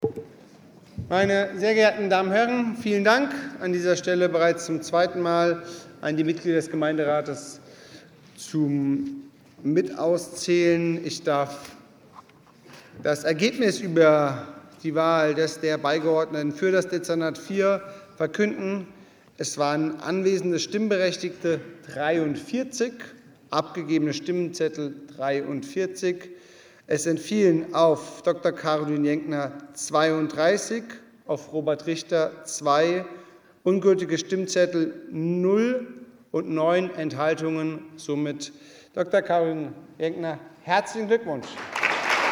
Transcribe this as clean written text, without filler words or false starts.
Meine sehr geehrten Damen und Herren, vielen Dank an dieser Stelle bereits zum zweiten Mal an die Mitglieder des Gemeinderates zum Mitauszählen. Ich darf das Ergebnis über die Wahl der Beigeordneten für das Dezernat 4 verkünden. Es waren anwesende Stimmberechtigte 43, abgegebene Stimmzettel 43. Es entfielen auf Dr. Caroline Jenkner 32, auf Robert Richter 2, ungültige Stimmzettel 0 und 9 Enthaltungen. Somit Dr. Caroline Jenkner, herzlichen Glückwunsch.